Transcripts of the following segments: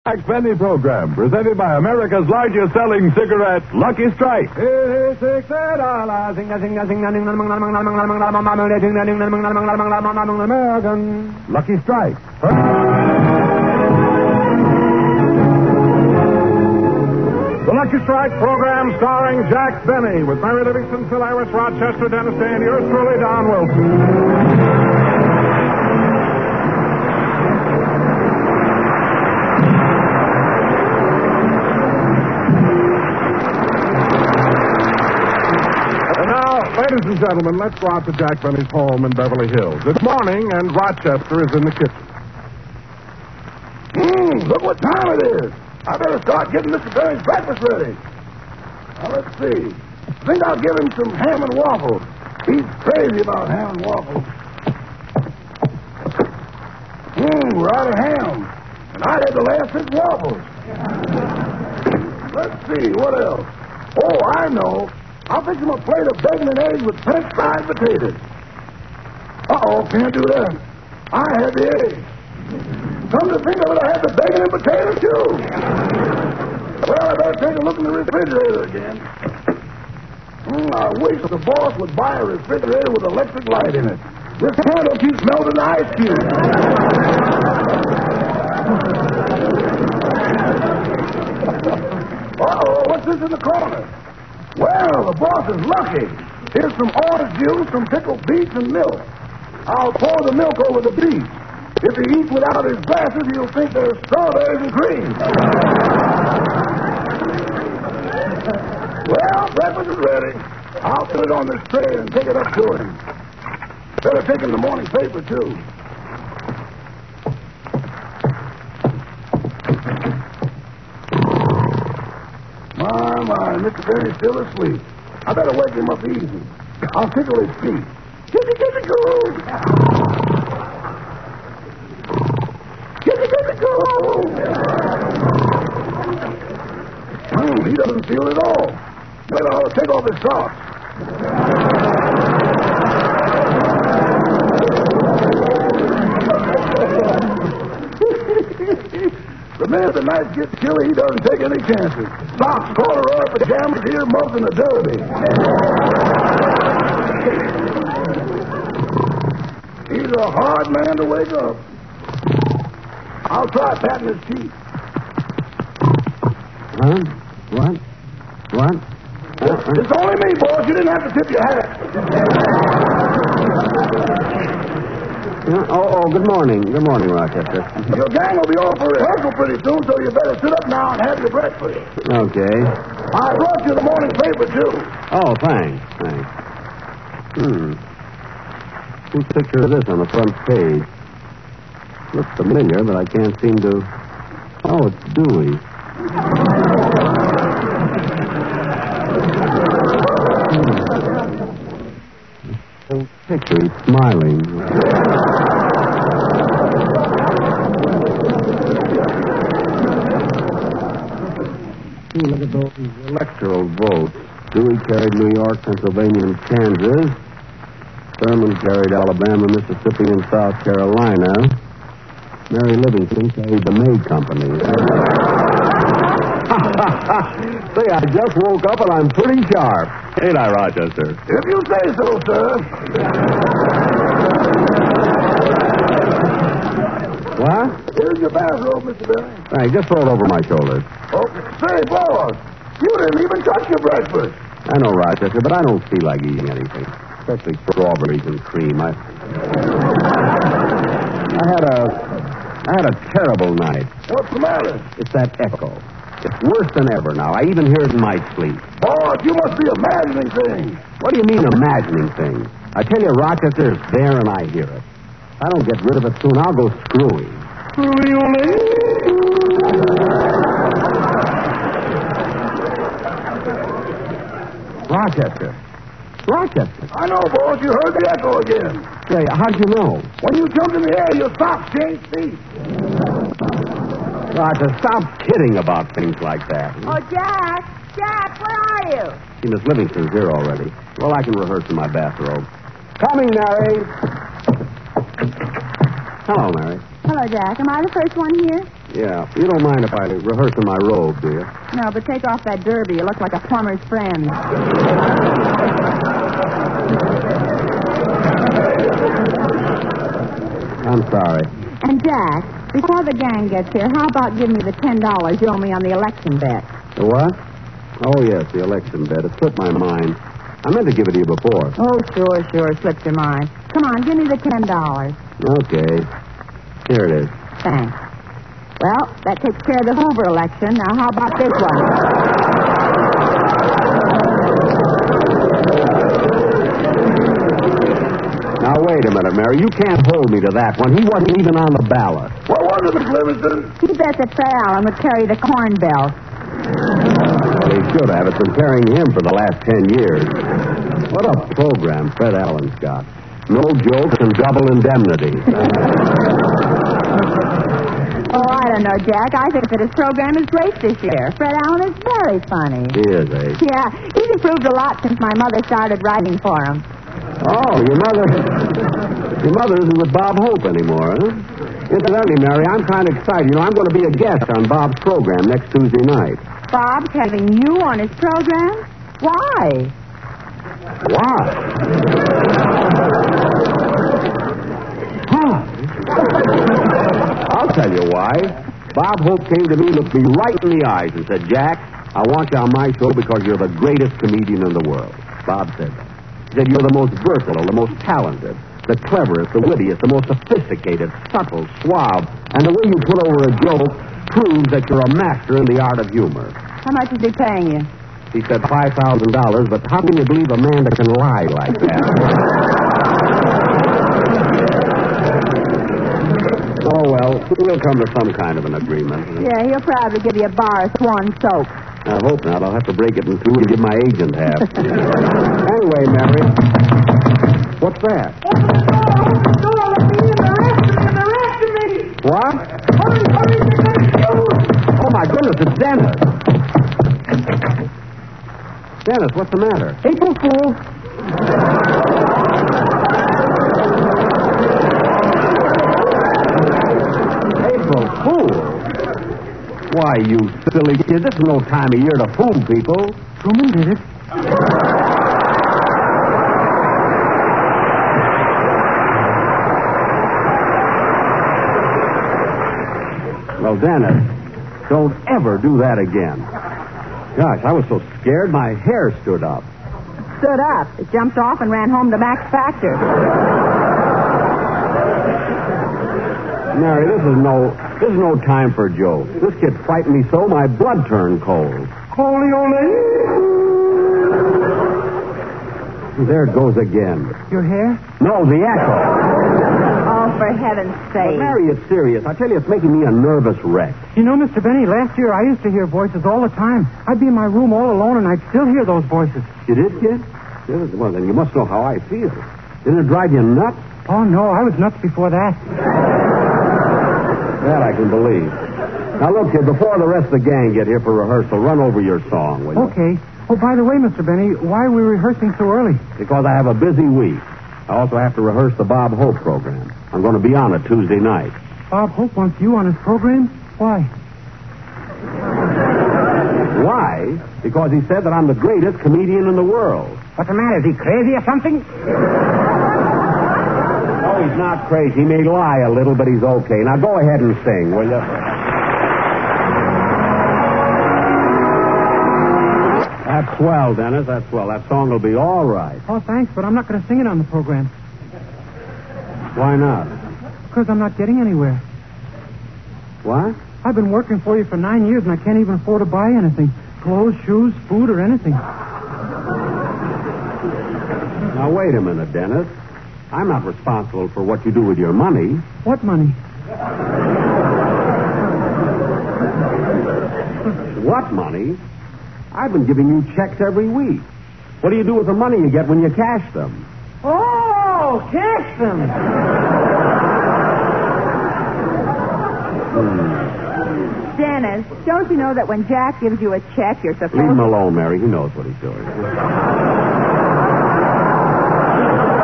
Jack Benny program, presented by America's largest selling cigarette, Lucky Strike. American Lucky Strike. The Lucky Strike program starring Jack Benny with Mary Livingston, Phil Iris, Rochester, Dennis Day, and yours truly, Don Wilson. Ladies and gentlemen, let's go out to Jack Benny's home in Beverly Hills. It's morning, and Rochester is in the kitchen. Look what time it is. I better start getting Mr. Benny's breakfast ready. Now, let's see. I think I'll give him some ham and waffles. He's crazy about ham and waffles. We're out of ham. And I had the last 6 waffles. Let's see, what else? Oh, I know. I'll fix him a plate of bacon and eggs with French fried potatoes. Can't do that. I had the eggs. Come to think of it, I had the bacon and potatoes, too. Well, I better take a look in the refrigerator again. I wish the boss would buy a refrigerator with electric light in it. This candle keeps melting the ice cubes. What's this in the corner? Well, the boss is lucky. Here's some orange juice, some pickled beets, and milk. I'll pour the milk over the beets. If he eats without his glasses, he'll think there's strawberries and cream. Well, breakfast is ready. I'll put it on this tray and take it up to him. Better take him the morning paper, too. My, Mr. Benny's still asleep. I better wake him up easy. I'll tickle his feet. Kitty-kitty-coo! Kitty-kitty-coo! He doesn't feel it at all. Maybe I ought to take off his socks. The minute the night gets chilly, he doesn't take any chances. Socks, corduroy, pajamas, earmuffs, and a derby. He's a hard man to wake up. I'll try patting his teeth. What? It's only me, boss. You didn't have to tip your hat. Good morning. Good morning, Rochester. Your gang will be off for rehearsal pretty soon, so you better sit up now and have your breakfast. Okay. I brought you the morning paper, too. Oh, thanks. Whose picture is this on the front page? Looks familiar, but I can't seem to... Oh, it's Dewey. Picture, he's smiling. Look at those electoral votes. Dewey carried New York, Pennsylvania, and Kansas. Thurman carried Alabama, Mississippi, and South Carolina. Mary Livingston carried the Maid Company. Say, I just woke up and I'm pretty sharp. Ain't I, Rochester? If you say so, sir. What? Here's your bathrobe, Mr. Benny. Hey, just throw it over my shoulders. Say, boss, you didn't even touch your breakfast. I know, Rochester, but I don't feel like eating anything. Especially strawberries and cream. I had a terrible night. What's the matter? It's that echo. It's worse than ever now. I even hear it in my sleep. Boss, you must be imagining things. What do you mean imagining things? I tell you, Rochester, it's there and I hear it. If I don't get rid of it soon, I'll go screwy. Rochester. I know, boss. You heard the echo again. Say, how'd you know? When you jumped in the air, your socks changed feet. Roger, stop kidding about things like that. Oh, Jack, where are you? See, Miss Livingston's here already. Well, I can rehearse in my bathrobe. Coming, Mary. Hello, Mary. Hello, Jack. Am I the first one here? Yeah. You don't mind if I rehearse in my robe, do you? No, but take off that derby. You look like a plumber's friend. I'm sorry. And, Jack, before the gang gets here, how about giving me the $10 you owe me on the election bet? The what? Oh, yes, the election bet. It slipped my mind. I meant to give it to you before. Oh, sure. Slipped your mind. Come on, give me the $10. Okay. Here it is. Thanks. Well, that takes care of the Hoover election. Now, how about this one? Now, wait a minute, Mary. You can't hold me to that one. He wasn't even on the ballot. What was it, Miss Livingston? He bet that Fred Allen would carry the corn belt. Well, he should have. It's been carrying him for the last 10 years. What a program Fred Allen's got. No jokes and double indemnity. Oh, I don't know, Jack. I think that his program is great this year. Fred Allen is very funny. He is, eh? Yeah, he's improved a lot since my mother started writing for him. Oh, your mother isn't with Bob Hope anymore, huh? Incidentally, Mary, I'm kind of excited. You know, I'm going to be a guest on Bob's program next Tuesday night. Bob's having you on his program? Why? Why? I'll tell you why. Bob Hope came to me, looked me right in the eyes, and said, Jack, I want you on my show because you're the greatest comedian in the world. Bob said that. He said you're the most versatile, the most talented, the cleverest, the wittiest, the most sophisticated, subtle, suave, and the way you put over a joke proves that you're a master in the art of humor. How much is he paying you? He said $5,000, but how can you believe a man that can lie like that? Oh, well, we'll come to some kind of an agreement. Yeah, he'll probably give you a bar of swan soap. I hope not. I'll have to break it in two and give my agent half. Anyway, Mary, what's that? Open the door. Let me in. They're arresting me. What? Hurry, Oh, my goodness, it's Dennis. Dennis, what's the matter? April Fool. April Fool? Why, you silly kid, this is no time of year to fool people. Truman did it. Well, Dennis, don't ever do that again. Gosh, I was so scared my hair stood up. Stood up. It jumped off and ran home to Max Factor. Mary, this is no time for jokes. This kid frightened me so my blood turned cold. Holy ole. There it goes again. Your hair? No, the echo. Oh, for heaven's But sake. Mary, it's serious. I tell you, it's making me a nervous wreck. You know, Mr. Benny, last year I used to hear voices all the time. I'd be in my room all alone and I'd still hear those voices. You did, kid? Well, then you must know how I feel. Didn't it drive you nuts? Oh, no, I was nuts before that. That I can believe. Now, look, kid, before the rest of the gang get here for rehearsal, run over your song, will you? Okay. Oh, by the way, Mr. Benny, why are we rehearsing so early? Because I have a busy week. I also have to rehearse the Bob Hope program. I'm going to be on it Tuesday night. Bob Hope wants you on his program? Why? Why? Because he said that I'm the greatest comedian in the world. What's the matter? Is he crazy or something? No, he's not crazy. He may lie a little, but he's okay. Now go ahead and sing, will you? That's swell, Dennis. That's swell. That song will be all right. Oh, thanks, but I'm not going to sing it on the program. Why not? Because I'm not getting anywhere. What? I've been working for you for 9 years, and I can't even afford to buy anything. Clothes, shoes, food, or anything. Now, wait a minute, Dennis. I'm not responsible for what you do with your money. What money? What money? I've been giving you checks every week. What do you do with the money you get when you cash them? Oh, cash them. Dennis, don't you know that when Jack gives you a check, you're supposed Leave him alone, Mary. He knows what he's doing.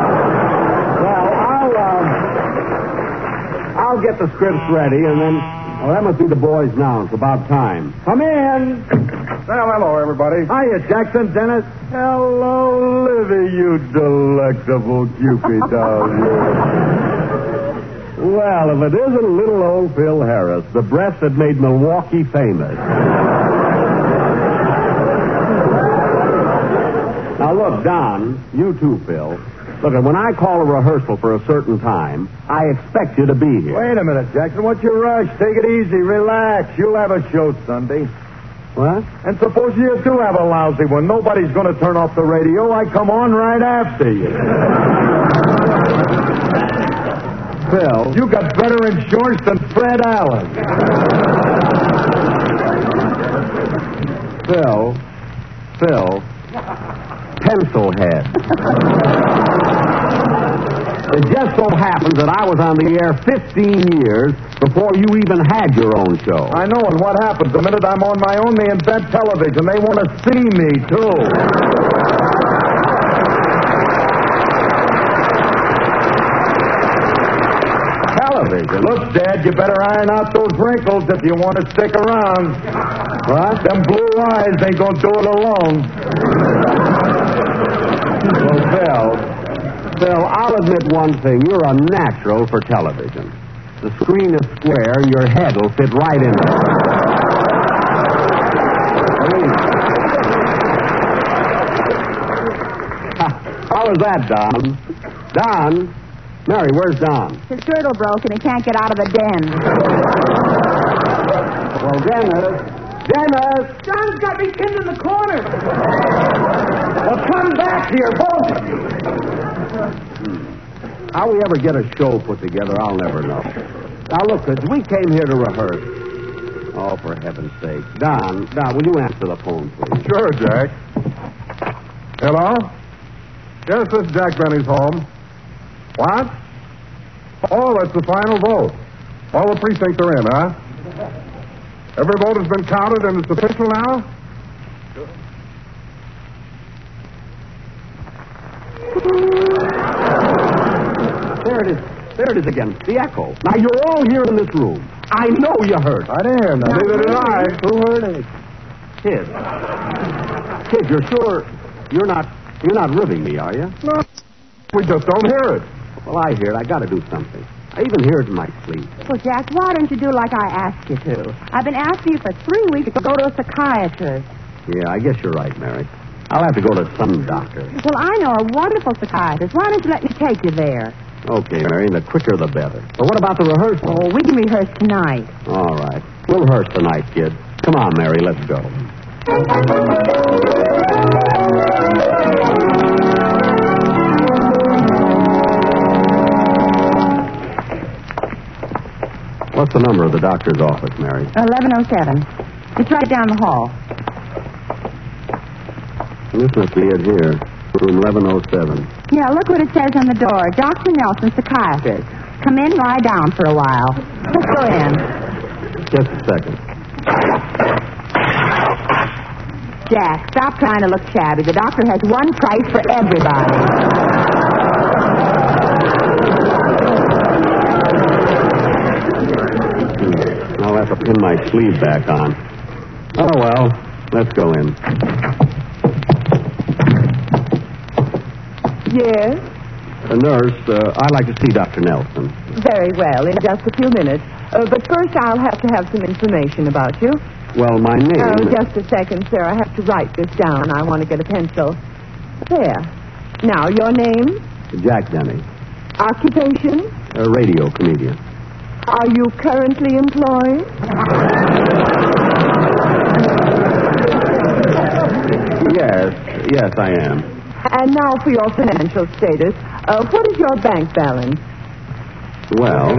Well, I'll get the scripts ready, and then Well, that must be the boys now. It's about time. Come in. Well, hello, everybody. Hiya, Jackson, Dennis. Hello, Livy, you delectable Cupid dog. Well, if it isn't little old Phil Harris, the breast that made Milwaukee famous. Now, look, Don, you too, Phil. Look, when I call a rehearsal for a certain time, I expect you to be here. Wait a minute, Jackson. What's your rush? Take it easy. Relax. You'll have a show Sunday. What? And suppose you do have a lousy one. Nobody's going to turn off the radio. I come on right after you. Phil. You got better insurance than Fred Allen. Phil. Pencil head. It just so happens that I was on the air 15 years before you even had your own show. I know, and what happens? The minute I'm on my own, they invent television. They want to see me, too. Television? Look, Dad, you better iron out those wrinkles if you want to stick around. What? Them blue eyes ain't going to do it alone. Well, Phil, I'll admit one thing. You're a natural for television. The screen is square, and your head will fit right in it. How was that, Don? Don? Mary, where's Don? His girdle broke and he can't get out of the den. Well, Dennis! John's got me pinned in the corner. Well, come back here, both of you. How we ever get a show put together, I'll never know. Now, look, we came here to rehearse. Oh, for heaven's sake. Don, will you answer the phone, please? Sure, Jack. Hello? Yes, this is Jack Benny's home. What? Oh, that's the final vote. All the precincts are in, huh? Every vote has been counted and it's official now? There it is again. The echo. Now, you're all here in this room. I know you heard. I did. Neither did I. Who heard it? Kid, you're sure you're not ribbing me, are you? No. We just don't hear it. Well, I hear it. I got to do something. I even hear it in my sleep. Well, Jack, why don't you do like I asked you to? I've been asking you for 3 weeks to go to a psychiatrist. Yeah, I guess you're right, Mary. I'll have to go to some doctor. Well, I know a wonderful psychiatrist. Why don't you let me take you there? Okay, Mary, the quicker the better. But what about the rehearsal? Oh, we can rehearse tonight. All right. We'll rehearse tonight, kid. Come on, Mary, let's go. What's the number of the doctor's office, Mary? 1107. It's right down the hall. This must be it here. Room 1107. Yeah, look what it says on the door. Dr. Nelson, psychiatrist. Come in, lie down for a while. Let's go in. Just a second. Jack, stop trying to look shabby. The doctor has one price for everybody. I'll have to pin my sleeve back on. Oh, well, let's go in. Yes? Nurse, I'd like to see Dr. Nelson. Very well, in just a few minutes. But first I'll have to have some information about you. Well, my name... Oh, just a second, sir. I have to write this down. I want to get a pencil. There. Now, your name? Jack Denny. Occupation? A radio comedian. Are you currently employed? Yes, I am. And now for your financial status. What is your bank balance? Well...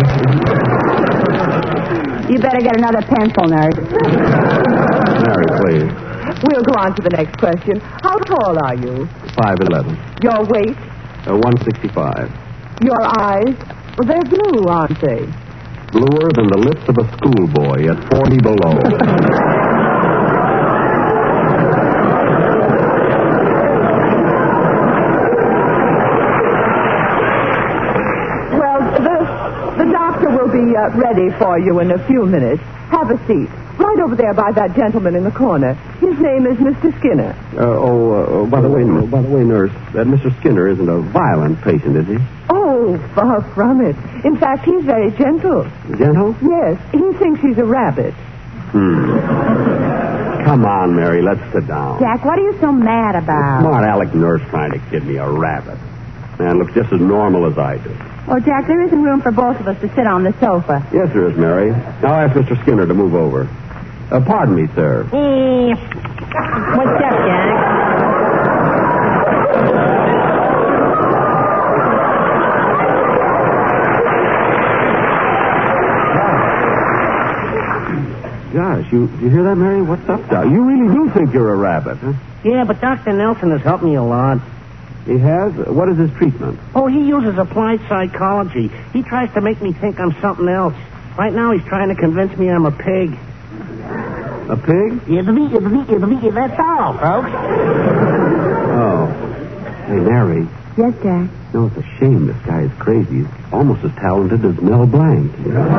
You better get another pencil, nurse. Mary, please. We'll go on to the next question. How tall are you? 5'11". Your weight? 165. Your eyes? Well, they're blue, aren't they? Bluer than the lips of a schoolboy at 40 below. Well, the doctor will be ready for you in a few minutes. Have a seat. Right over there by that gentleman in the corner. His name is Mr. Skinner. By the way, nurse, that Mr. Skinner isn't a violent patient, is he? Oh, far from it. In fact, he's very gentle. Gentle? Yes, he thinks he's a rabbit. Come on, Mary, let's sit down. Jack, what are you so mad about? Smart aleck nurse trying to kid me, a rabbit. Man, looks just as normal as I do. Oh, Jack, there isn't room for both of us to sit on the sofa. Yes, there is, Mary. Now ask Mr. Skinner to move over. Pardon me, sir. What's up, Jack? Gosh, you hear that, Mary? What's up, Doc? You really do think you're a rabbit, huh? Yeah, but Dr. Nelson has helped me a lot. He has? What is his treatment? Oh, he uses applied psychology. He tries to make me think I'm something else. Right now he's trying to convince me I'm a pig. A pig? That's all, folks. Oh. Hey, Mary. Yes, Jack. No, it's a shame this guy is crazy. He's almost as talented as Mel Blanc.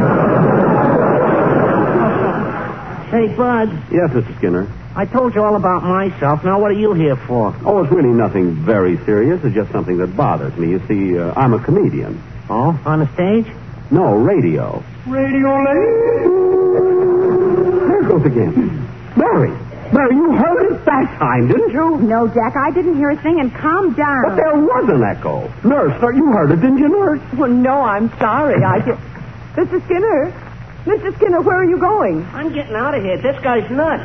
Hey, Bud. Yes, Mr. Skinner. I told you all about myself. Now, what are you here for? Oh, it's really nothing very serious. It's just something that bothers me. You see, I'm a comedian. Oh, on the stage? No, radio. Radio lady? There it goes again. Mary, you heard it that time, didn't you? No, Jack, I didn't hear a thing, and calm down. But there was an echo. Nurse, you heard it, didn't you, Nurse? Well, no, I'm sorry. Mr. Skinner? Mr. Skinner, where are you going? I'm getting out of here. This guy's nuts.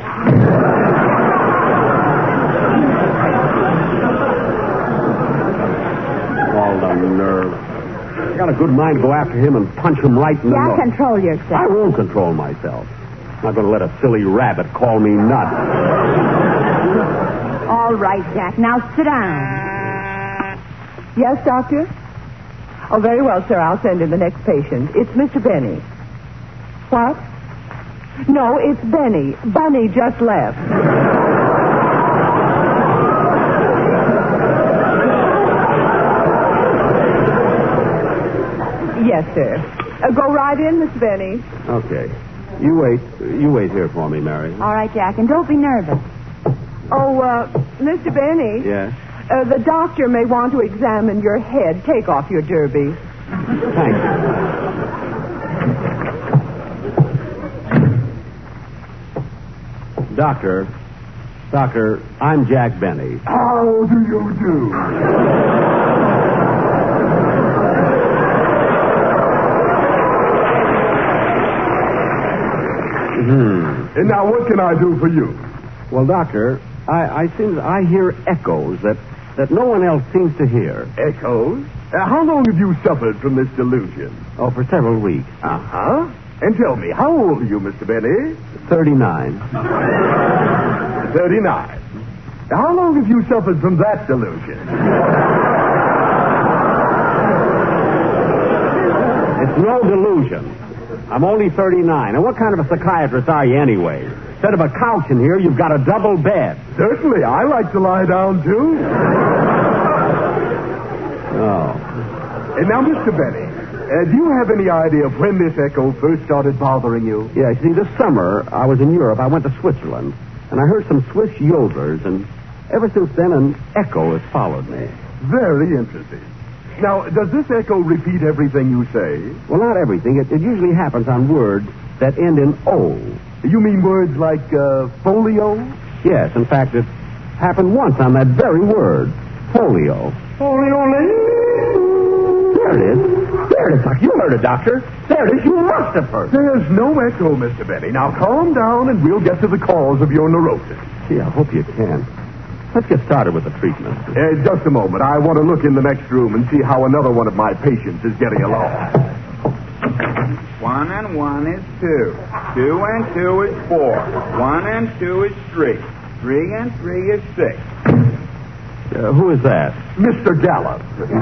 All the nerve. I got a good mind to go after him and punch him right in the nose. Jack, control yourself. I won't control myself. I'm not going to let a silly rabbit call me nuts. All right, Jack. Now sit down. Yes, doctor? Oh, very well, sir. I'll send in the next patient. It's Mr. Benny. What? No, it's Benny. Bunny just left. Yes, sir. Go right in, Miss Benny. Okay. You wait here for me, Mary. All right, Jack, and don't be nervous. Oh, Mr. Benny. Yes? The doctor may want to examine your head. Take off your derby. Thank you. Doctor, I'm Jack Benny. How do you do? And now what can I do for you? Well, Doctor, I hear echoes that no one else seems to hear. Echoes? How long have you suffered from this delusion? Oh, for several weeks. Uh-huh. And tell me, how old are you, Mr. Benny? 39. 39. How long have you suffered from that delusion? It's no delusion. I'm only 39. And what kind of a psychiatrist are you anyway? Instead of a couch in here, you've got a double bed. Certainly. I like to lie down, too. Oh. And now, Mr. Benny, do you have any idea of when this echo first started bothering you? Yeah, see, this summer, I was in Europe. I went to Switzerland. And I heard some Swiss yodelers, and ever since then, an echo has followed me. Very interesting. Now, does this echo repeat everything you say? Well, not everything. It usually happens on words that end in O. You mean words like folio? Yes, in fact, it happened once on that very word, folio. Folio lady? There it is. There it is, Doctor. You heard it, Doctor. There it is. You must have heard it. There's no echo, Mr. Benny. Now, calm down, and we'll get to the cause of your neurosis. Gee, I hope you can. Let's get started with the treatment. Just a moment. I want to look in the next room and see how another one of my patients is getting along. 1 and 1 is 2. 2 and 2 is 4. 1 and 2 is 3. 3 and 3 is 6. Who is that? Mr. Gallup.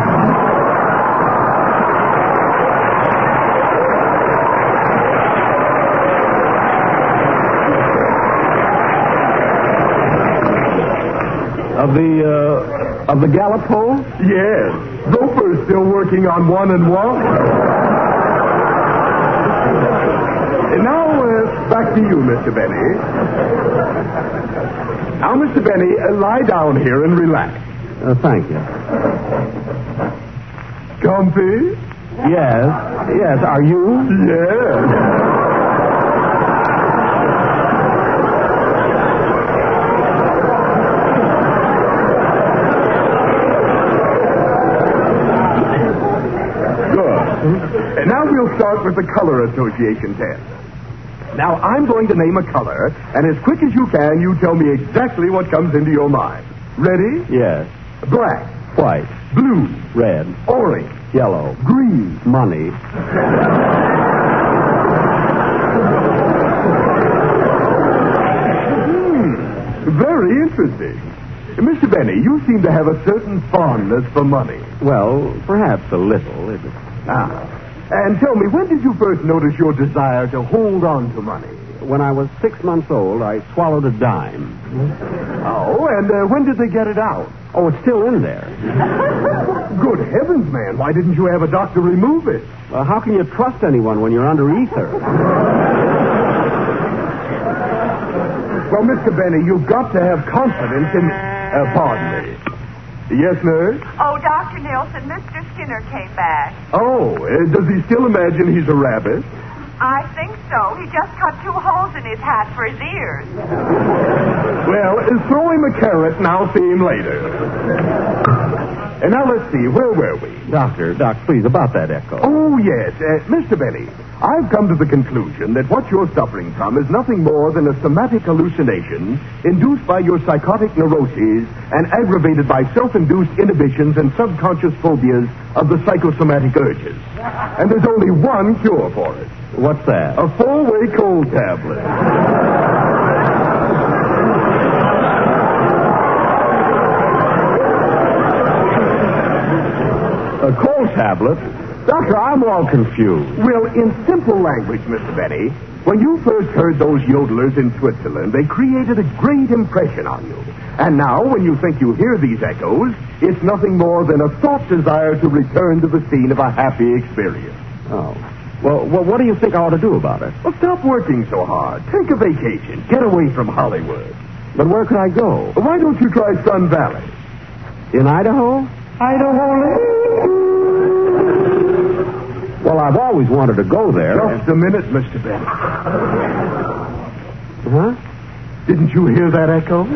Of the Gallup poll? Yes. Gopher's still working on 1 and 1. Now, back to you, Mr. Benny. Now, Mr. Benny, lie down here and relax. Thank you. Comfy? Yes. Are you? Yes. And now we'll start with the color association test. Now, I'm going to name a color, and as quick as you can, you tell me exactly what comes into your mind. Ready? Yes. Black, White. blue, Red. orange, Yellow. green. Money. Very interesting. Mr. Benny, you seem to have a certain fondness for money. Well, perhaps a little. And tell me, when did you first notice your desire to hold on to money? When I was 6 months old, I swallowed a dime. Oh, and when did they get it out? Oh, it's still in there. Good heavens, man. Why didn't you have a doctor remove it? Well, how can you trust anyone when you're under ether? Well, Mr. Benny, you've got to have confidence in... pardon me. Yes, nurse? Oh, Dr. Nielsen, Mr. Skinner came back. Oh, does he still imagine he's a rabbit? I think so. He just cut 2 holes in his hat for his ears. Well, throw him a carrot and I'll see him later. And now let's see, where were we? Doc, please, about that echo. Oh, yes. Mr. Benny, I've come to the conclusion that what you're suffering from is nothing more than a somatic hallucination induced by your psychotic neuroses and aggravated by self-induced inhibitions and subconscious phobias of the psychosomatic urges. And there's only one cure for it. What's that? A 4-way cold tablet. A cold tablet? Doctor, I'm all confused. Well, in simple language, Mr. Benny, when you first heard those yodelers in Switzerland, they created a great impression on you. And now, when you think you hear these echoes, it's nothing more than a thought desire to return to the scene of a happy experience. Oh. Well, what do you think I ought to do about it? Well, stop working so hard. Take a vacation. Get away from Hollywood. But where could I go? Why don't you try Sun Valley? In Idaho? Well, I've always wanted to go there. Just a minute, Mr. Benny. Huh? Didn't you hear that echo?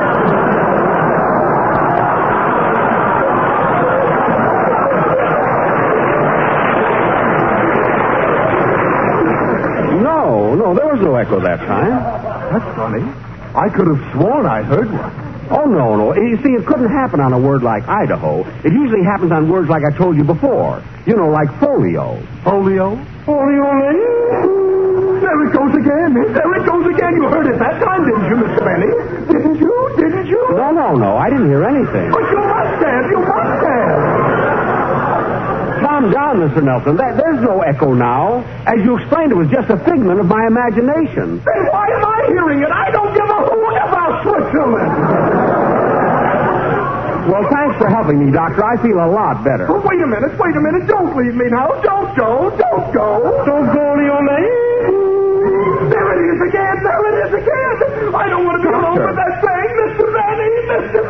No, there was no echo that time. That's funny. I could have sworn I heard one. Oh, no. You see, it couldn't happen on a word like Idaho. It usually happens on words like I told you before. You know, like folio. Folio? Folio. There it goes again. There it goes again. You heard it that time, didn't you, Mr. Benny? Didn't you? No. I didn't hear anything. But you must have. Calm down, Mr. Nelson. There's no echo now. As you explained, it was just a figment of my imagination. Then why am I hearing it? I don't give a hoot about Switzerland. Well, thanks for helping me, Doctor. I feel a lot better. Oh, wait a minute. Don't leave me now. Don't go. Don't go, Leone. There it is again. I don't want to be alone with that thing. Mr.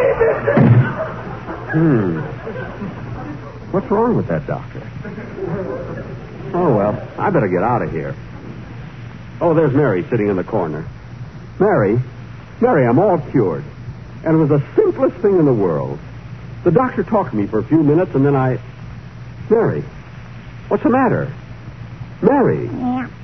Benny. What's wrong with that, Doctor? Oh, well, I better get out of here. Oh, there's Mary sitting in the corner. Mary, I'm all cured. And it was the simplest thing in the world. The doctor talked to me for a few minutes, and then Mary, what's the matter? Mary. Yeah.